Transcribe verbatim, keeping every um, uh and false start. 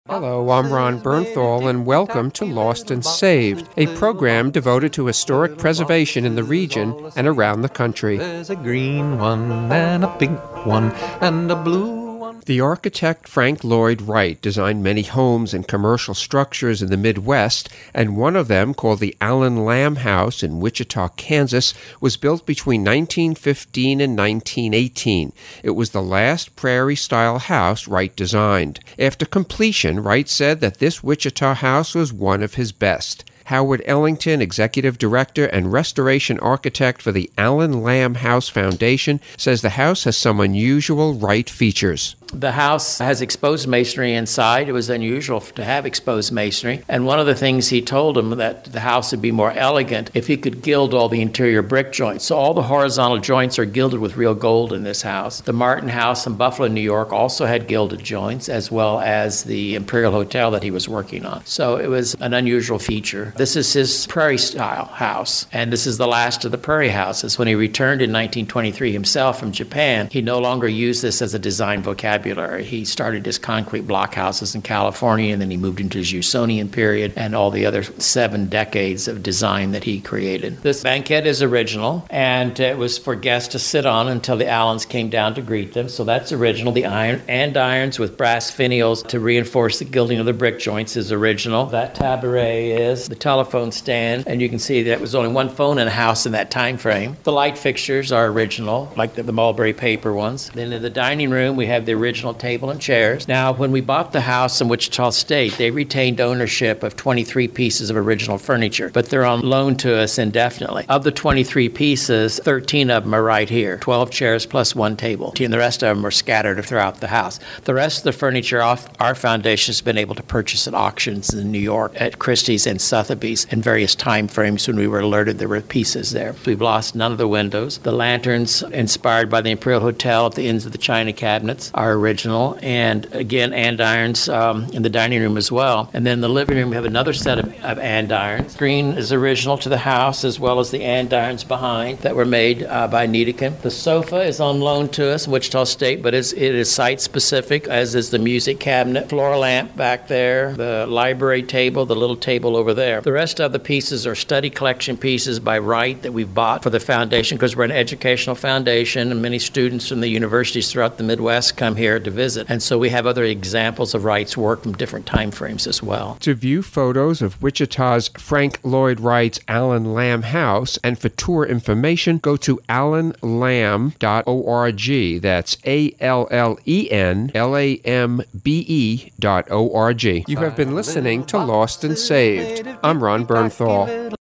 Hello, I'm Ron Bernthal, and welcome to Lost and Saved, a program devoted to historic preservation in the region and around the country. There's a green one and a pink one and a blue one. The architect Frank Lloyd Wright designed many homes and commercial structures in the Midwest, and one of them, called the Allen Lamb House in Wichita, Kansas, was built between nineteen fifteen and nineteen eighteen. It was the last prairie-style house Wright designed. After completion, Wright said that this Wichita house was one of his best. Howard Ellington, Executive Director and Restoration Architect for the Allen Lamb House Foundation, says the house has some unusual Wright features. The house has exposed masonry inside. It was unusual to have exposed masonry. And one of the things he told him that the house would be more elegant if he could gild all the interior brick joints. So all the horizontal joints are gilded with real gold in this house. The Martin House in Buffalo, New York also had gilded joints, as well as the Imperial Hotel that he was working on. So it was an unusual feature. This is his prairie-style house, and this is the last of the prairie houses. When he returned in nineteen twenty-three himself from Japan, he no longer used this as a design vocabulary. He started his concrete block houses in California, and then he moved into his Usonian period and all the other seven decades of design that he created. This banquette is original, and it was for guests to sit on until the Allens came down to greet them. So that's original. The iron andirons with brass finials to reinforce the gilding of the brick joints is original. That tabaret is the telephone stand, and you can see that was only one phone in a house in that time frame. The light fixtures are original, like the, the mulberry paper ones. Then in the dining room, we have the original table and chairs. Now, when we bought the house in Wichita State, they retained ownership of twenty-three pieces of original furniture, but they're on loan to us indefinitely. Of the twenty-three pieces, thirteen of them are right here, twelve chairs plus one table, and the rest of them are scattered throughout the house. The rest of the furniture off our foundation has been able to purchase at auctions in New York, at Christie's and Sotheby's, in various time frames when we were alerted there were pieces there. We've lost none of the windows. The lanterns, inspired by the Imperial Hotel at the ends of the china cabinets, are original, and again, andirons um, in the dining room as well. And then in the living room, we have another set of, of andirons. Screen is original to the house, as well as the andirons behind that were made uh, by Niedecken. The sofa is on loan to us in Wichita State, but it's, it is site-specific, as is the music cabinet, floor lamp back there, the library table, the little table over there. The rest of the pieces are study collection pieces by Wright that we've bought for the foundation, because we're an educational foundation, and many students from the universities throughout the Midwest come here to visit. And so we have other examples of Wright's work from different time frames as well. To view photos of Wichita's Frank Lloyd Wright's Allen Lamb House and for tour information, go to allen lamb dot org. That's A L L E N L A M B E dot O R G. You have been listening to Lost and Saved. I'm Ron Bernthal.